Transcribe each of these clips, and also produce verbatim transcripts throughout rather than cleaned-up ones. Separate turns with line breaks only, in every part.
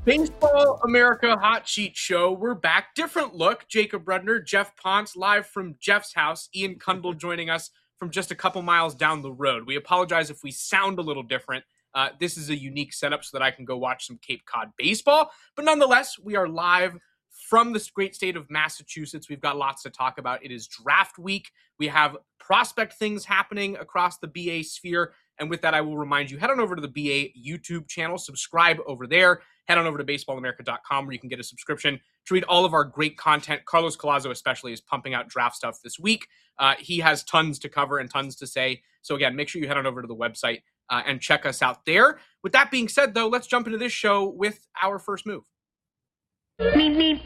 Baseball America Hot Sheet Show. We're back. Different look. Jacob Rudner, Jeff Ponce, live from Jeff's house. Ian Kundal joining us from just a couple miles down the road. We apologize if we sound a little different. Uh, this is a unique setup so that I can go watch some Cape Cod baseball. But nonetheless, we are live from the great state of Massachusetts. We've got lots to talk about. It is draft week. We have prospect things happening across the B A sphere. And with that, I will remind you, head on over to the B A YouTube channel, subscribe over there. Head on over to baseball america dot com where you can get a subscription to read all of our great content. Carlos Collazo especially is pumping out draft stuff this week. Uh, he has tons to cover and tons to say. So again, make sure you head on over to the website uh, and check us out there. With that being said, though, let's jump into this show with our first move. Meep, meep.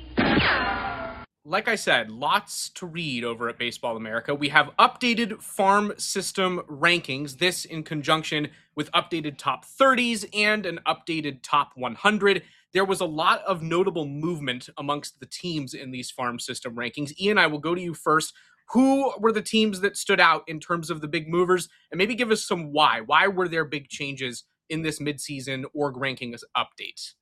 Like I said, lots to read over at Baseball America. We have updated farm system rankings, this in conjunction with updated top thirties and an updated top one hundred. There was a lot of notable movement amongst the teams in these farm system rankings. Ian, I will go to you first. Who were the teams that stood out in terms of the big movers? And maybe give us some why. Why were there big changes in this midseason org rankings update?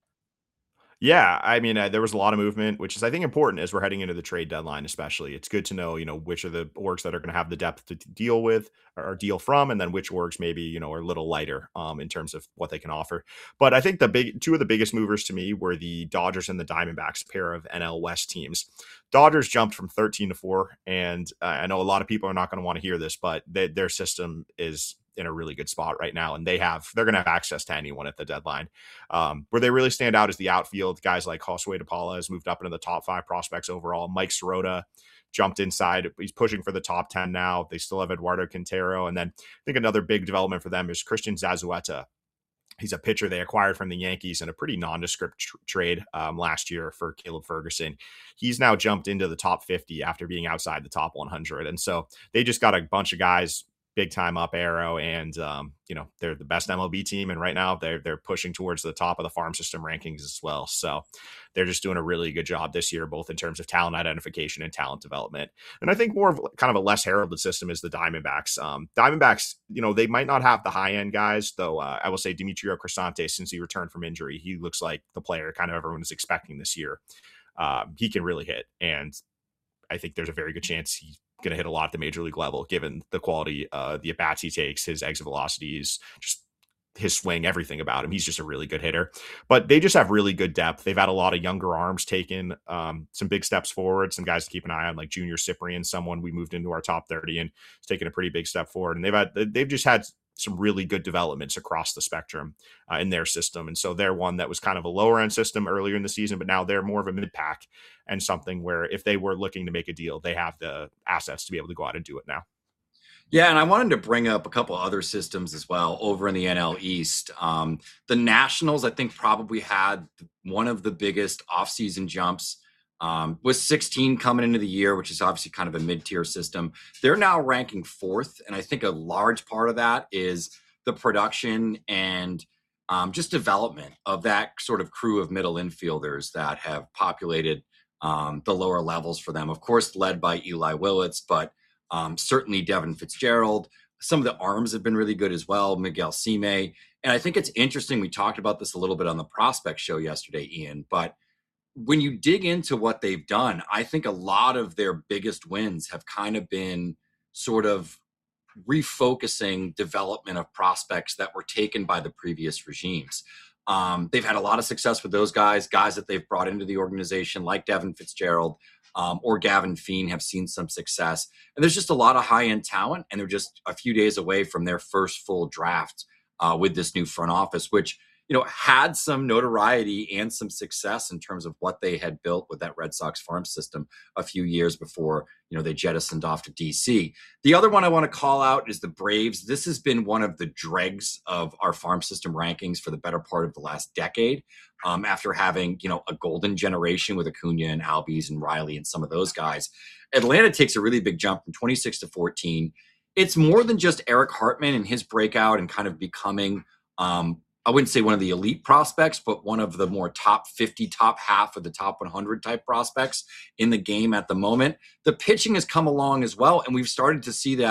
Yeah, I mean, uh, there was a lot of movement, which is, I think, important as we're heading into the trade deadline, especially. It's good to know, you know, which are the orgs that are going to have the depth to deal with or deal from, and then which orgs maybe, you know, are a little lighter um, in terms of what they can offer. But I think the big two of the biggest movers to me were the Dodgers and the Diamondbacks, pair of N L West teams. Dodgers jumped from thirteen to four, and uh, I know a lot of people are not going to want to hear this, but they, their system is in a really good spot right now, and they have they're going to have access to anyone at the deadline. Um, where they really stand out is the outfield. Guys like Josue De Paula has moved up into the top five prospects overall. Mike Sirota jumped inside. He's pushing for the top ten now. They still have Eduardo Quintero, and then I think another big development for them is Christian Zazueta. He's a pitcher they acquired from the Yankees in a pretty nondescript tr- trade um, last year for Caleb Ferguson. He's now jumped into the top fifty after being outside the top one hundred. And so they just got a bunch of guys big time up arrow, and um, you know, they're the best M L B team, and right now they're they're pushing towards the top of the farm system rankings as well. So they're just doing a really good job this year, both in terms of talent identification and talent development. And I think more of kind of a less heralded system is the Diamondbacks. Um, Diamondbacks, you know, they might not have the high end guys, though. Uh, I will say Demetrio Crisante, since he returned from injury, he looks like the player kind of everyone is expecting this year. Um, he can really hit, and I think there's a very good chance he going to hit a lot at the major league level, given the quality, uh, the at-bats he takes, his exit velocities, just his swing, everything about him. He's just a really good hitter. But they just have really good depth. They've had a lot of younger arms taken um, some big steps forward, some guys to keep an eye on, like Junior Cyprian, someone we moved into our top thirty and has taken a pretty big step forward. And they've had, they've just had some really good developments across the spectrum uh, in their system. And so they're one that was kind of a lower end system earlier in the season, but now they're more of a mid pack and something where if they were looking to make a deal, they have the assets to be able to go out and do it now.
Yeah, and I wanted to bring up a couple other systems as well over in the N L East. Um, the Nationals, I think, probably had one of the biggest offseason jumps. Um, with sixteen coming into the year, which is obviously kind of a mid-tier system. They're now ranking fourth, and I think a large part of that is the production and um, just development of that sort of crew of middle infielders that have populated um, the lower levels for them. Of course, led by Eli Willits, but um, certainly Devin Fitzgerald. Some of the arms have been really good as well, Miguel Sime. And I think it's interesting, we talked about this a little bit on the prospect show yesterday, Ian, but when you dig into what they've done, I think a lot of their biggest wins have kind of been sort of refocusing development of prospects that were taken by the previous regimes. Um, they've had a lot of success with those guys, guys that they've brought into the organization like Devin Fitzgerald um, or Gavin Feen have seen some success. And there's just a lot of high-end talent, and they're just a few days away from their first full draft uh, with this new front office, which you know, had some notoriety and some success in terms of what they had built with that Red Sox farm system a few years before, you know, they jettisoned off to D C. The other one I want to call out is the Braves. This has been one of the dregs of our farm system rankings for the better part of the last decade. Um, after having, you know, a golden generation with Acuna and Albies and Riley and some of those guys, Atlanta takes a really big jump from twenty-six to fourteen. It's more than just Eric Hartman and his breakout and kind of becoming, um, I wouldn't say one of the elite prospects, but one of the more top fifty, top half of the top one hundred type prospects in the game at the moment. The pitching has come along as well, and we've started to see that,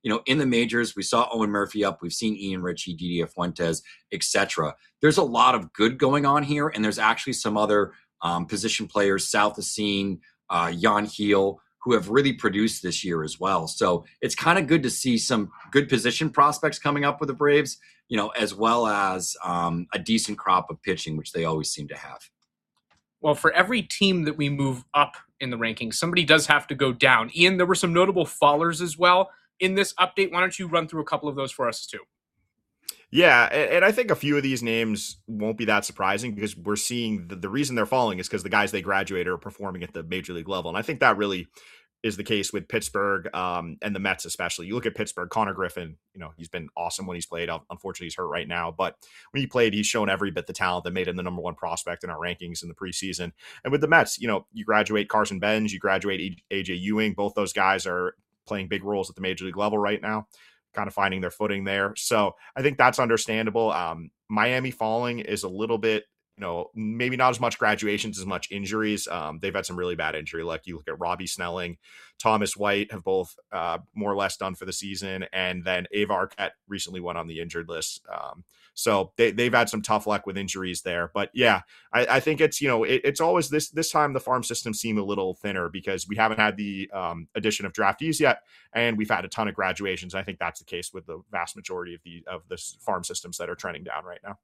you know, in the majors, we saw Owen Murphy up. We've seen Ian Ritchie, Didier Fuentes, et cetera. There's a lot of good going on here. And there's actually some other um, position players, South Asine, uh, Jan Heel, who have really produced this year as well. So it's kind of good to see some good position prospects coming up with the Braves, you know, as well as um, a decent crop of pitching, which they always seem to have.
Well, for every team that we move up in the rankings, somebody does have to go down. Ian, there were some notable fallers as well in this update. Why don't you run through a couple of those for us too?
Yeah, and I think a few of these names won't be that surprising because we're seeing the, the reason they're falling is because the guys they graduate are performing at the major league level. And I think that really is the case with Pittsburgh um, and the Mets especially. You look at Pittsburgh, Connor Griffin, you know, he's been awesome when he's played. Unfortunately, he's hurt right now. But when he played, he's shown every bit the talent that made him the number one prospect in our rankings in the preseason. And with the Mets, you know, you graduate Carson Benz, you graduate A J Ewing. Both those guys are playing big roles at the major league level right now, kind of finding their footing there. So I think that's understandable. Um, Miami falling is a little bit, you know, maybe not as much graduations, as much injuries. Um, they've had some really bad injury luck. You look at Robbie Snelling, Thomas White have both uh, more or less done for the season. And then Ava Arquette recently went on the injured list. Um, so they, they've had some tough luck with injuries there. But yeah, I, I think it's, you know, it, it's always this, this time the farm system seemed a little thinner because we haven't had the um, addition of draftees yet. And we've had a ton of graduations. I think that's the case with the vast majority of the, of the farm systems that are trending down right now.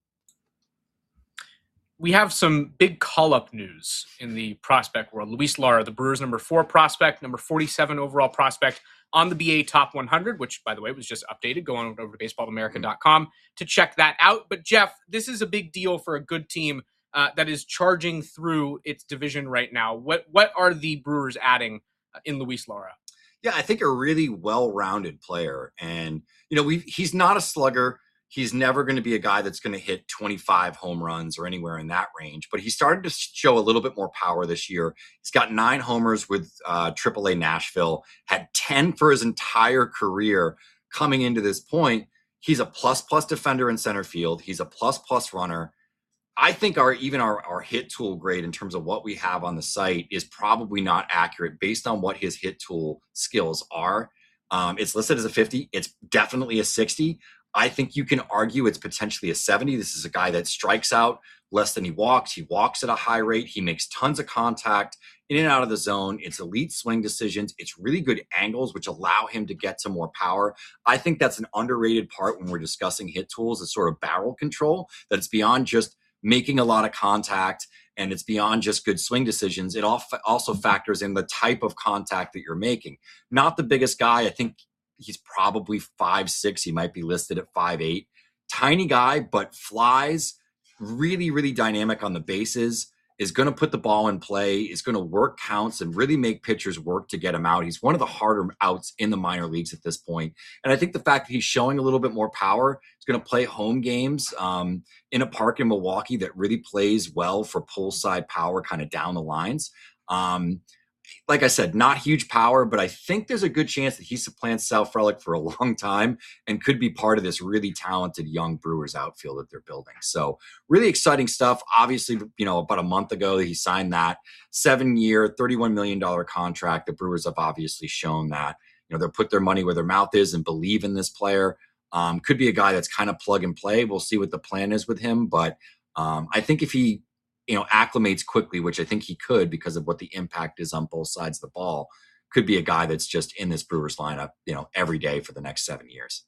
We have some big call-up news in the prospect world. Luis Lara, the Brewers' number four prospect, number forty-seven overall prospect on the B A Top one hundred, which, by the way, was just updated. Go on over to baseball america dot com to check that out. But, Jeff, this is a big deal for a good team uh, that is charging through its division right now. What what are the Brewers adding in Luis Lara?
Yeah, I think a really well-rounded player. And, you know, we he's not a slugger. He's never going to be a guy that's going to hit twenty-five home runs or anywhere in that range, but he started to show a little bit more power this year. He's got nine homers with uh, triple A Nashville, had ten for his entire career coming into this point. He's a plus-plus defender in center field. He's a plus-plus runner. I think our even our, our hit tool grade in terms of what we have on the site is probably not accurate based on what his hit tool skills are. Um, it's listed as a fifty. It's definitely a sixty. I think you can argue it's potentially a seventy. This is a guy that strikes out less than he walks. He walks at a high rate. He makes tons of contact in and out of the zone. It's elite swing decisions. It's really good angles, which allow him to get some more power. I think that's an underrated part when we're discussing hit tools, is sort of barrel control, that it's beyond just making a lot of contact and it's beyond just good swing decisions. It also factors in the type of contact that you're making. Not the biggest guy. I think he's probably five six. He might be listed at five eight. Tiny guy, but flies, really, really dynamic on the bases, is going to put the ball in play, is going to work counts and really make pitchers work to get him out. He's one of the harder outs in the minor leagues at this point. And I think the fact that he's showing a little bit more power, he's going to play home games um, in a park in Milwaukee that really plays well for pull side power kind of down the lines. Um, Like I said, not huge power, but I think there's a good chance that he supplants Sal Frelick for a long time and could be part of this really talented young Brewers outfield that they're building. So really exciting stuff. Obviously, you know, about a month ago, he signed that seven-year, thirty-one million dollars contract. The Brewers have obviously shown that, you know, they'll put their money where their mouth is and believe in this player. Um, could be a guy that's kind of plug and play. We'll see what the plan is with him. But um, I think if he, you know, acclimates quickly, which I think he could because of what the impact is on both sides of the ball, could be a guy that's just in this Brewers lineup, you know, every day for the next seven years.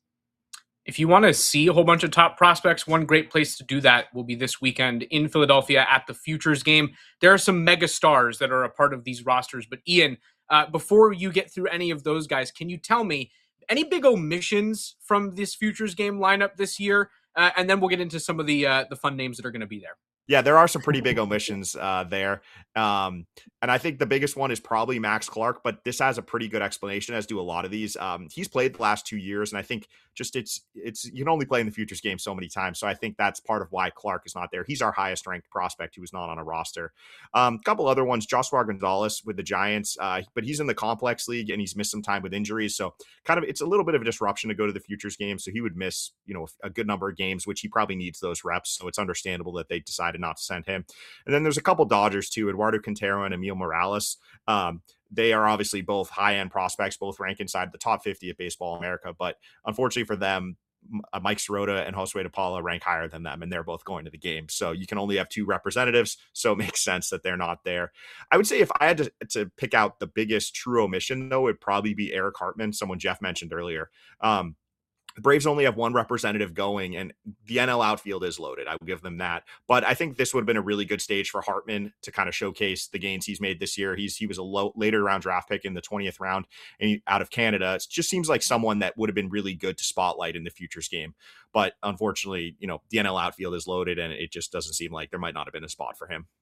If you want to see a whole bunch of top prospects, one great place to do that will be this weekend in Philadelphia at the Futures game. There are some mega stars that are a part of these rosters. But Ian, uh, before you get through any of those guys, can you tell me any big omissions from this Futures game lineup this year? Uh, and then we'll get into some of the uh, the fun names that are going to be there.
Yeah, there are some pretty big omissions uh, there. Um, and I think the biggest one is probably Max Clark, but this has a pretty good explanation, as do a lot of these. Um, he's played the last two years, and I think just it's, it's you can only play in the Futures game so many times. So I think that's part of why Clark is not there. He's our highest ranked prospect who is not on a roster. Um, a couple other ones, Joshua Gonzalez with the Giants, uh, but he's in the complex league and he's missed some time with injuries. So kind of, it's a little bit of a disruption to go to the Futures game. So he would miss, you know, a good number of games, which he probably needs those reps. So it's understandable that they decided decided not to send him. And then there's a couple Dodgers too, Eduardo Quintero and Emil Morales. Um, they are obviously both high-end prospects, both rank inside the top fifty at Baseball America. But unfortunately for them, Mike Sirota and Josue de Paula rank higher than them, and they're both going to the game. So you can only have two representatives, so it makes sense that they're not there. I would say if I had to, to pick out the biggest true omission, though, it'd probably be Eric Hartman, someone Jeff mentioned earlier. Um, The Braves only have one representative going, and the N L outfield is loaded. I will give them that. But I think this would have been a really good stage for Hartman to kind of showcase the gains he's made this year. He's He was a low, later round draft pick in the twentieth round and he, out of Canada. It just seems like someone that would have been really good to spotlight in the futures game. But unfortunately, you know, the N L outfield is loaded, and it just doesn't seem like there might not have been a spot for him.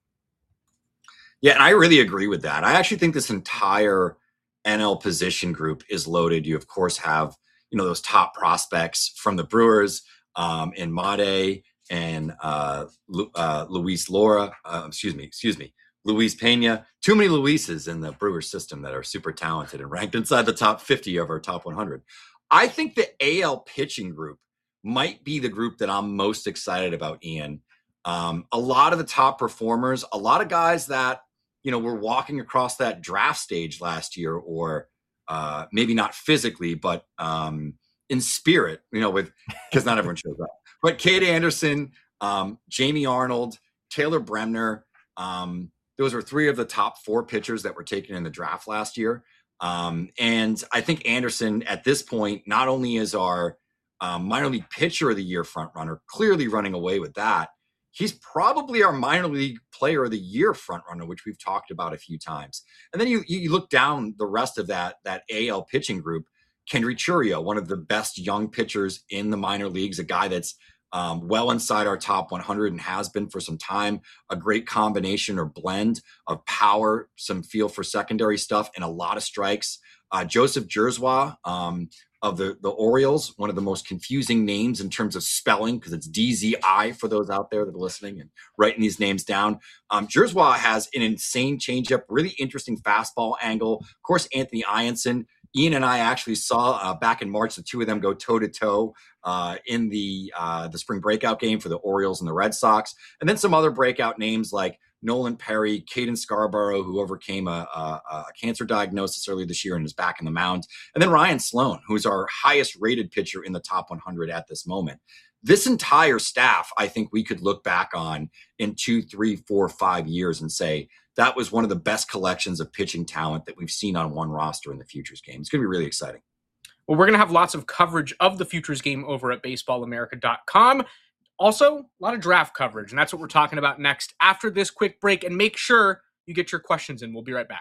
Yeah, and I really agree with that. I actually think this entire N L position group is loaded. You, of course, have you know, those top prospects from the Brewers um, in Made and uh, Lu- uh, Luis Laura, uh, excuse me, excuse me, Luis Pena. Too many Luises in the Brewers system that are super talented and ranked inside the top fifty of our top one hundred. I think the A L pitching group might be the group that I'm most excited about, Ian. Um, a lot of the top performers, a lot of guys that, you know, were walking across that draft stage last year, or Uh, maybe not physically, but um, in spirit, you know, with because not everyone shows up. But Cade Anderson, um, Jamie Arnold, Taylor Bremner, um, those were three of the top four pitchers that were taken in the draft last year. Um, and I think Anderson at this point, not only is our um, minor league pitcher of the year front runner, clearly running away with that, he's probably our minor league player of the year front runner, which we've talked about a few times. And then you you look down the rest of that that A L pitching group. Kendry Churio, one of the best young pitchers in the minor leagues, a guy that's um, well inside our top one hundred and has been for some time. A great combination or blend of power, some feel for secondary stuff, and a lot of strikes. Uh, Joseph Jurzwa, um, of the, the Orioles, one of the most confusing names in terms of spelling, because it's D Z I for those out there that are listening and writing these names down. Um, Jurzwa has an insane changeup, really interesting fastball angle. Of course, Anthony Ianson. Ian and I actually saw uh, back in March, the two of them go toe-to-toe uh, in the uh, the spring breakout game for the Orioles and the Red Sox. And then some other breakout names like Nolan Perry, Caden Scarborough, who overcame a, a, a cancer diagnosis earlier this year and is back in the mound. And then Ryan Sloan, who's our highest rated pitcher in the top one hundred at this moment. This entire staff, I think we could look back on in two, three, four, five years and say that was one of the best collections of pitching talent that we've seen on one roster in the futures game. It's going to be really exciting.
Well, we're going to have lots of coverage of the futures game over at baseball america dot com. Also, a lot of draft coverage, and that's what we're talking about next after this quick break. And make sure you get your questions in. We'll be right back.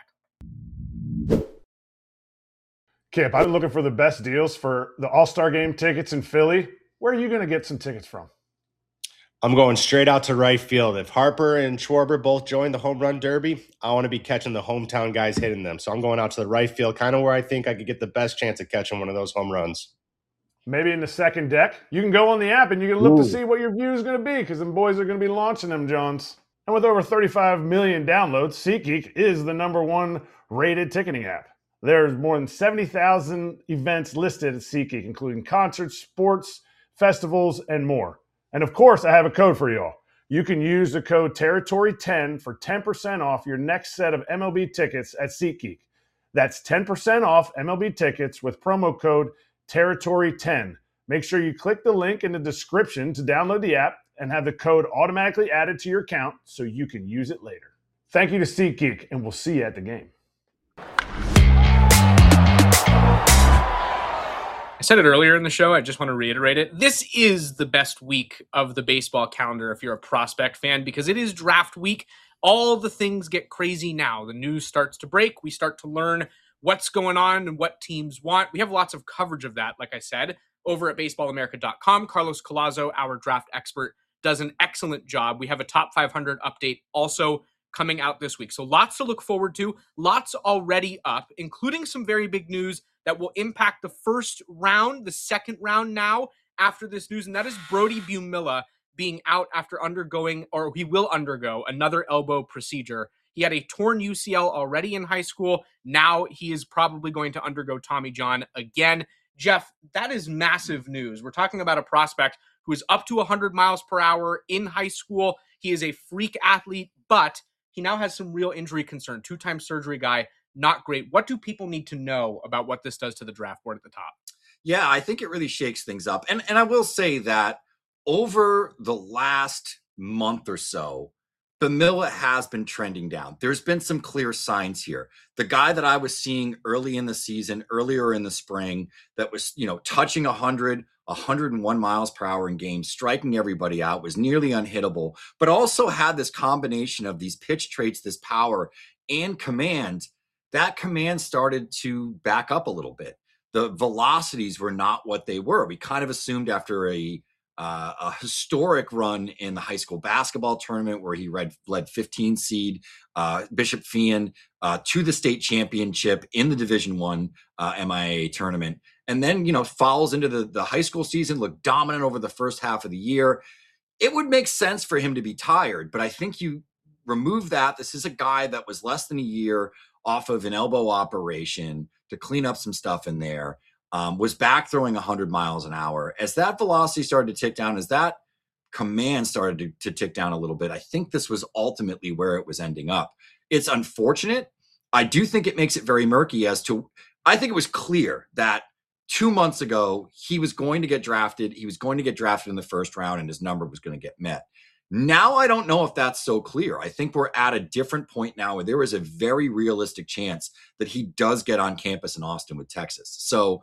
Kip, I've been looking for the best deals for the All-Star Game tickets in Philly. Where are you going to get some tickets from?
I'm going straight out to right field. If Harper and Schwarber both join the home run derby, I want to be catching the hometown guys hitting them. So I'm going out to the right field, kind of where I think I could get the best chance of catching one of those home runs.
Maybe in the second deck. You can go on the app and you can look
Ooh.
to see what your view is going to be, because them boys are going to be launching them, Jones. And with over thirty-five million downloads, SeatGeek is the number one rated ticketing app. There's more than seventy thousand events listed at SeatGeek, including concerts, sports, festivals, and more. And of course, I have a code for y'all. You can use the code Territory ten for ten percent off your next set of M L B tickets at SeatGeek. That's ten percent off M L B tickets with promo code Territory ten. Make sure you click the link in the description to download the app and have the code automatically added to your account so you can use it later. Thank you to SeatGeek, and we'll see you at the game.
I said it earlier in the show. I just want to reiterate it. This is the best week of the baseball calendar if you're a prospect fan, because it is draft week. All the things get crazy now. The news starts to break. We start to learn what's going on and what teams want. We have lots of coverage of that, like I said, over at baseball america dot com. Carlos Collazo, our draft expert, does an excellent job. We have a top five hundred update also coming out this week. So lots to look forward to. Lots already up, including some very big news that will impact the first round, the second round now after this news, and that is Brody Bumilla being out after undergoing, or he will undergo, another elbow procedure. He had a torn U C L already in high school. Now he is probably going to undergo Tommy John again. Jeff, that is massive news. We're talking about a prospect who is up to one hundred miles per hour in high school. He is a freak athlete, but he now has some real injury concern. Two-time surgery guy, not great. What do people need to know about what this does to the draft board at the top?
Yeah, I think it really shakes things up. And and I will say that over the last month or so, Famila has been trending down. There's been some clear signs here. The guy that I was seeing early in the season, earlier in the spring, that was, you know, touching one hundred, one hundred one miles per hour in games, striking everybody out, was nearly unhittable, but also had this combination of these pitch traits, this power and command. That command started to back up a little bit. The velocities were not what they were. We kind of assumed after a uh, a historic run in the high school basketball tournament where he read, led fifteen seed uh, Bishop Feehan uh, to the state championship in the Division One uh, M I A A tournament, and then you know falls into the the high school season, looked dominant over the first half of the year. It would make sense for him to be tired, but I think you remove that. This is a guy that was less than a year off of an elbow operation to clean up some stuff in there, um, was back throwing one hundred miles an hour. As that velocity started to tick down, as that command started to, to tick down a little bit, I think this was ultimately where it was ending up. It's unfortunate. I do think it makes it very murky as to, I think it was clear that two months ago, he was going to get drafted. He was going to get drafted in the first round and his number was going to get met. Now, I don't know if that's so clear. I think we're at a different point now where there is a very realistic chance that he does get on campus in Austin with Texas. So,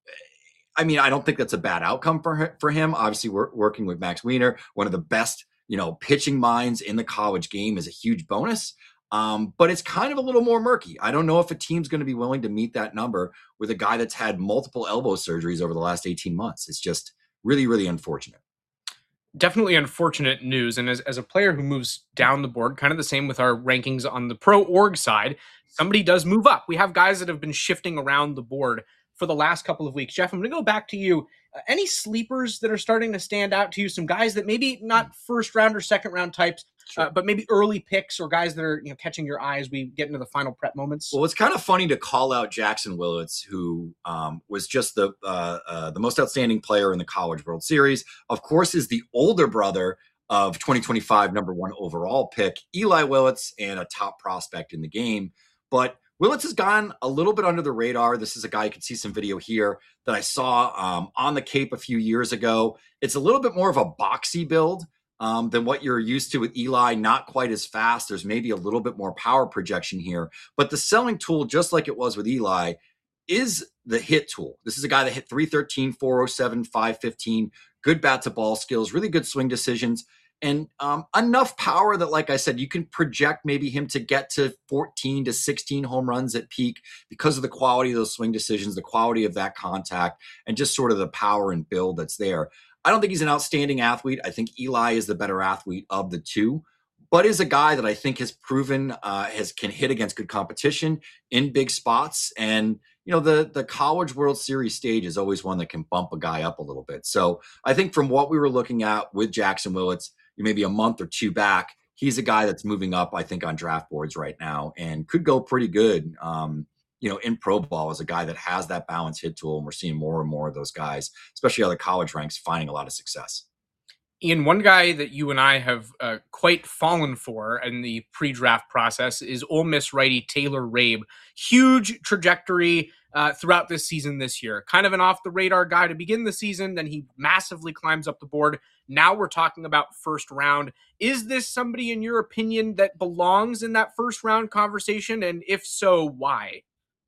I mean, I don't think that's a bad outcome for, for him. Obviously, we're working with Max Wiener, one of the best, you know, pitching minds in the college game, is a huge bonus. Um, but it's kind of a little more murky. I don't know if a team's going to be willing to meet that number with a guy that's had multiple elbow surgeries over the last eighteen months. It's just really, really unfortunate.
Definitely unfortunate news. And as, as a player who moves down the board, kind of the same with our rankings on the pro org side, somebody does move up. We have guys that have been shifting around the board for the last couple of weeks. Jeff, I'm going to go back to you. Uh, any sleepers that are starting to stand out to you? Some guys that maybe not first round or second round types, sure. uh, but maybe early picks or guys that are you know catching your eye as we get into the final prep moments?
Well, it's kind of funny to call out Jackson Willits, who um, was just the uh, uh, the most outstanding player in the College World Series. Of course, is the older brother of twenty twenty-five number one overall pick, Eli Willits, and a top prospect in the game. But Willits has gone a little bit under the radar. This is a guy, you can see some video here that I saw um, on the Cape a few years ago. It's a little bit more of a boxy build um, than what you're used to with Eli, not quite as fast. There's maybe a little bit more power projection here, but the selling tool, just like it was with Eli, is the hit tool. This is a guy that hit three thirteen, four oh seven, five fifteen, good bat to ball skills, really good swing decisions. And um, enough power that, like I said, you can project maybe him to get to fourteen to sixteen home runs at peak because of the quality of those swing decisions, the quality of that contact, and just sort of the power and build that's there. I don't think he's an outstanding athlete. I think Eli is the better athlete of the two, but is a guy that I think has proven uh, has can hit against good competition in big spots. And, you know, the, the College World Series stage is always one that can bump a guy up a little bit. So I think from what we were looking at with Jackson Willits, maybe a month or two back, he's a guy that's moving up, I think, on draft boards right now and could go pretty good, um, you know, in pro ball as a guy that has that balance hit tool. And we're seeing more and more of those guys, especially other college ranks, finding a lot of success.
Ian, one guy that you and I have uh, quite fallen for in the pre-draft process is Ole Miss righty Taylor Rabe. Huge trajectory uh, throughout this season this year. Kind of an off-the-radar guy to begin the season, then he massively climbs up the board. Now we're talking about first round. Is this somebody, in your opinion, that belongs in that first round conversation? And if so, why?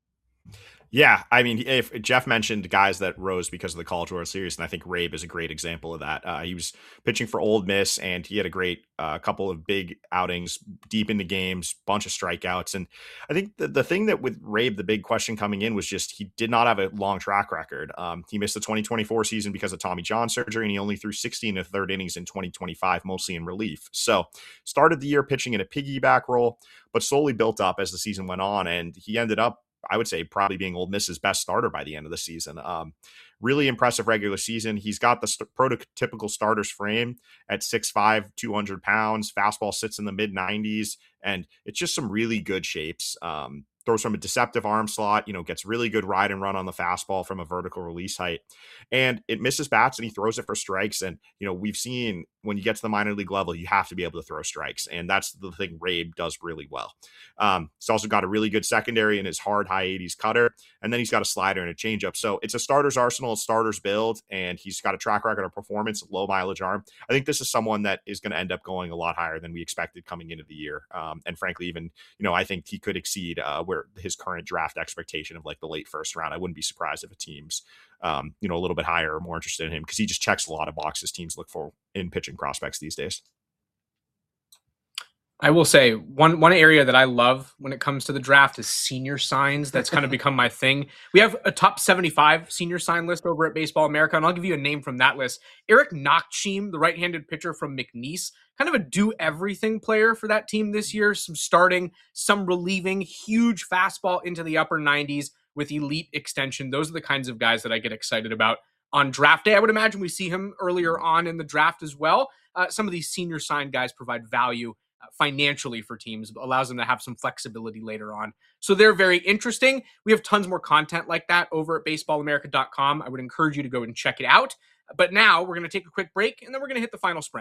Yeah, I mean, if Jeff mentioned guys that rose because of the College World Series, and I think Rabe is a great example of that. Uh, he was pitching for Ole Miss, and he had a great uh, couple of big outings deep into games, bunch of strikeouts. And I think the, the thing that with Rabe, the big question coming in was just he did not have a long track record. Um, he missed the twenty twenty-four season because of Tommy John surgery, and he only threw sixteen and a third innings in twenty twenty-five, mostly in relief. So started the year pitching in a piggyback role, but slowly built up as the season went on, and he ended up, I would say, probably being Ole Miss's best starter by the end of the season. Um, really impressive regular season. He's got the st- prototypical starter's frame at six five, two hundred pounds. Fastball sits in the mid nineties, and it's just some really good shapes. Um, throws from a deceptive arm slot, you know, gets really good ride and run on the fastball from a vertical release height, and it misses bats and he throws it for strikes. And, you know, we've seen when you get to the minor league level, you have to be able to throw strikes. And that's the thing Rabe does really well. Um, he's also got a really good secondary in his hard high eighties cutter. And then he's got a slider and a changeup. So it's a starter's arsenal, a starter's build, and he's got a track record of performance, low mileage arm. I think this is someone that is going to end up going a lot higher than we expected coming into the year. Um, and frankly, even, you know, I think he could exceed uh, where his current draft expectation of like the late first round. I wouldn't be surprised if a team's, um, you know, a little bit higher or more interested in him because he just checks a lot of boxes teams look for in pitching prospects these days.
I will say one one area that I love when it comes to the draft is senior signs. That's kind of become my thing. We have a top seventy-five senior sign list over at Baseball America, and I'll give you a name from that list. Eric Nachtsheim, the right-handed pitcher from McNeese, kind of a do-everything player for that team this year. Some starting, some relieving, huge fastball into the upper nineties with elite extension. Those are the kinds of guys that I get excited about on draft day. I would imagine we see him earlier on in the draft as well. Uh, some of these senior sign guys provide value Uh, financially for teams, allows them to have some flexibility later on. So they're very interesting. We have tons more content like that over at baseball america dot com. I would encourage you to go and check it out. But now we're going to take a quick break and then we're going to hit the final sprint.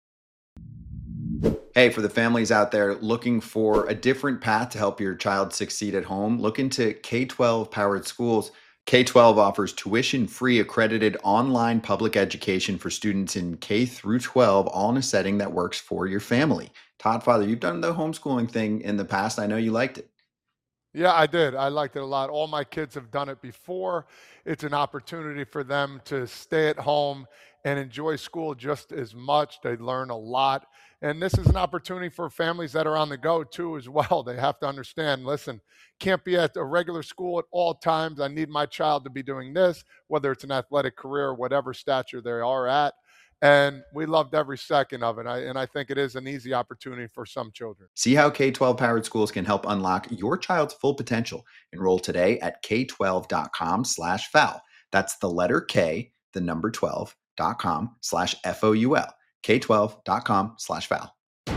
Hey, for the families out there looking for a different path to help your child succeed at home, look into K twelve Powered Schools. K twelve offers tuition-free accredited online public education for students in K through twelve, all in a setting that works for your family. Todd, Father, you've done the homeschooling thing in the past. I know you liked it.
Yeah, I did. I liked it a lot. All my kids have done it before. It's an opportunity for them to stay at home and enjoy school just as much. They learn a lot. And this is an opportunity for families that are on the go too as well. They have to understand, listen, can't be at a regular school at all times. I need my child to be doing this, whether it's an athletic career or whatever stature they are at. And we loved every second of it. I, and I think it is an easy opportunity for some children.
See how K twelve Powered Schools can help unlock your child's full potential. Enroll today at k twelve dot com slash foul. That's the letter K, the number twelve dot com slash F O U L. k twelve dot com slash foul.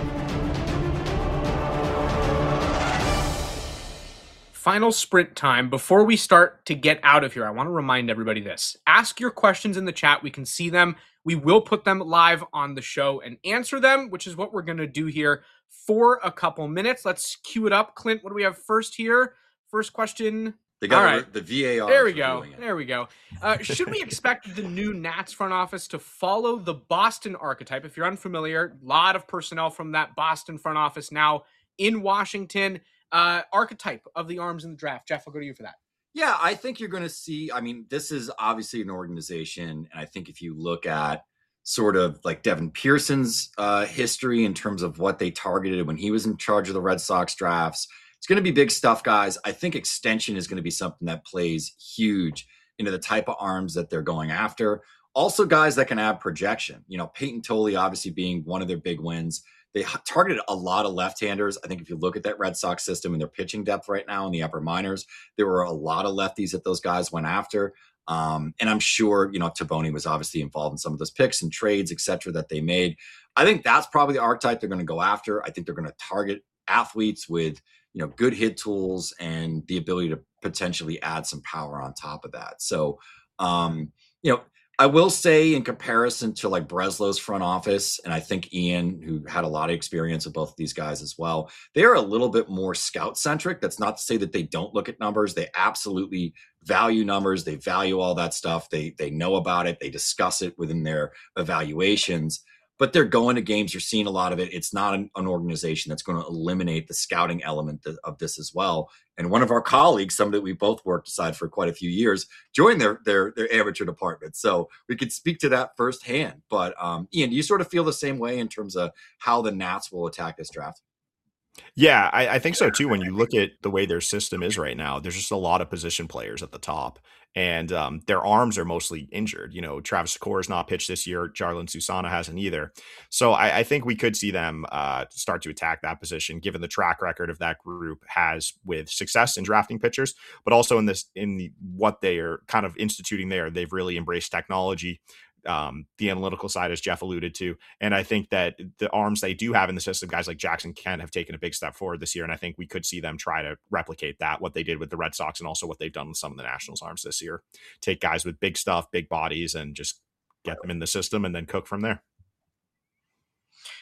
Final sprint time. Before we start to get out of here, I want to remind everybody this. Ask your questions in the chat. We can see them. We will put them live on the show and answer them, which is what we're going to do here for a couple minutes. Let's cue it up. Clint, what do we have first here? First question.
They got
All
a-
right.
the V A R.
There we
is
go.
reviewing it.
There we go. Uh, should we expect the new Nats front office to follow the Boston archetype? If you're unfamiliar, a lot of personnel from that Boston front office now in Washington. Uh, archetype of the arms in the draft. Jeff, I'll go to you for that.
Yeah, I think you're going to see. I mean, this is obviously an organization. And I think if you look at sort of like Devin Pearson's uh, history in terms of what they targeted when he was in charge of the Red Sox drafts, it's going to be big stuff, guys. I think extension is going to be something that plays huge into the type of arms that they're going after. Also, guys that can add projection. You know, Peyton Tolley obviously being one of their big wins. They targeted a lot of left-handers. I think if you look at that Red Sox system and their pitching depth right now in the upper minors, there were a lot of lefties that those guys went after. Um, and I'm sure, you know, Taboni was obviously involved in some of those picks and trades, et cetera, that they made. I think that's probably the archetype they're going to go after. I think they're going to target athletes with, you know, good hit tools and the ability to potentially add some power on top of that. So, um, you know, I will say in comparison to like Breslow's front office, and I think Ian, who had a lot of experience with both of these guys as well, they are a little bit more scout centric. That's not to say that they don't look at numbers. They absolutely value numbers. They value all that stuff. They, they know about it. They discuss it within their evaluations, but they're going to games. You're seeing a lot of it. It's not an, an organization that's going to eliminate the scouting element th- of this as well. And one of our colleagues, somebody that we both worked aside for quite a few years, joined their their their amateur department. So we could speak to that firsthand. But um, Ian, do you sort of feel the same way in terms of how the Nats will attack this draft?
Yeah, I, I think so too. When you look at the way their system is right now, there's just a lot of position players at the top, and um, their arms are mostly injured. You know, Travis Secor has not pitched this year. Jarlin Susana hasn't either. So I, I think we could see them uh, start to attack that position, given the track record of that group has with success in drafting pitchers, but also in this in the, what they are kind of instituting there. They've really embraced technology. Um, the analytical side, as Jeff alluded to. And I think that the arms they do have in the system, guys like Jackson Kent, have taken a big step forward this year. And I think we could see them try to replicate that, what they did with the Red Sox and also what they've done with some of the Nationals arms this year. Take guys with big stuff, big bodies, and just get them in the system and then cook from there.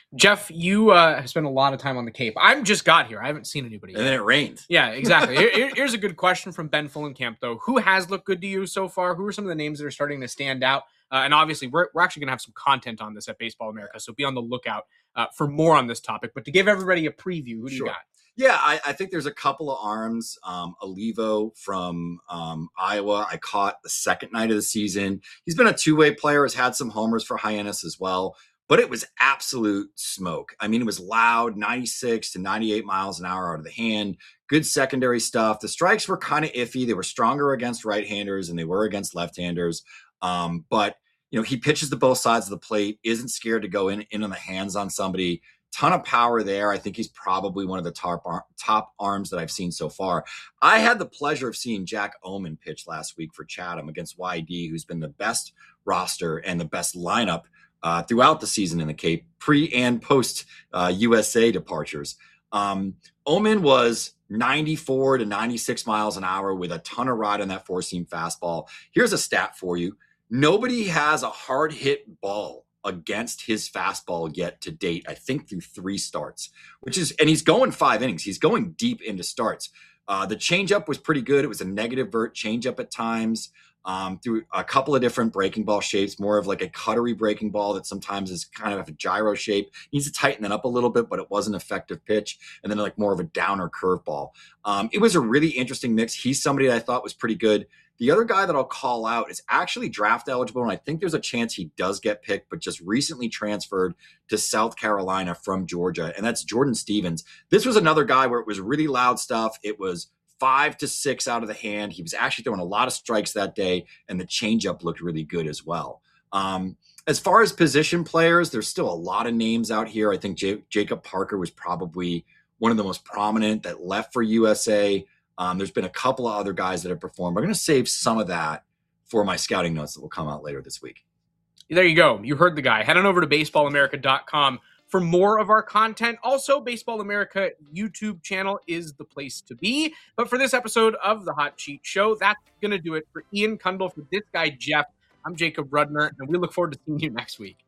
Jeff, you uh, have spent a lot of time on the Cape. I'm just got here. I haven't seen anybody yet.
And then it rained.
Yeah, exactly. Here, here's a good question from Ben Fullenkamp, though. Who has looked good to you so far? Who are some of the names that are starting to stand out? Uh, and obviously, we're, we're actually going to have some content on this at Baseball America, so be on the lookout uh, for more on this topic. But to give everybody a preview, who do
Sure.
you got?
Yeah, I, I think there's a couple of arms. Um, Olivo from um, Iowa, I caught the second night of the season. He's been a two-way player, has had some homers for Hyannis as well, but it was absolute smoke. I mean, it was loud, ninety-six to ninety-eight miles an hour out of the hand. Good secondary stuff. The strikes were kind of iffy. They were stronger against right-handers than they were against left-handers. Um, but, you know, he pitches to both sides of the plate, isn't scared to go in, in on the hands on somebody. Ton of power there. I think he's probably one of the top top arms that I've seen so far. I had the pleasure of seeing Jack Omen pitch last week for Chatham against Y D, who's been the best roster and the best lineup uh, throughout the season in the Cape, pre and post uh, U S A departures. Um, Omen was ninety-four to ninety-six miles an hour with a ton of ride on that four-seam fastball. Here's a stat for you. Nobody has a hard hit ball against his fastball yet to date, I think through three starts, which is, and he's going five innings. He's going deep into starts. Uh, the changeup was pretty good. It was a negative vert changeup at times, um, through a couple of different breaking ball shapes, more of like a cuttery breaking ball that sometimes is kind of a gyro shape. Needs to tighten that up a little bit, but it was an effective pitch. And then like more of a downer curveball. Um, it was a really interesting mix. He's somebody that I thought was pretty good. The other guy that I'll call out is actually draft eligible, and I think there's a chance he does get picked, but just recently transferred to South Carolina from Georgia, and that's Jordan Stevens. This was another guy where it was really loud stuff. It was five to six out of the hand. He was actually throwing a lot of strikes that day, and the changeup looked really good as well. Um, as far as position players, there's still a lot of names out here. I think J- Jacob Parker was probably one of the most prominent that left for U S A. Um, there's been a couple of other guys that have performed. I'm going to save some of that for my scouting notes that will come out later this week.
There you go. You heard the guy. Head on over to baseball america dot com for more of our content. Also, Baseball America YouTube channel is the place to be. But for this episode of the Hot Sheet Show, that's going to do it for Ian Cundall, for this guy, Jeff. I'm Jacob Rudner, and we look forward to seeing you next week.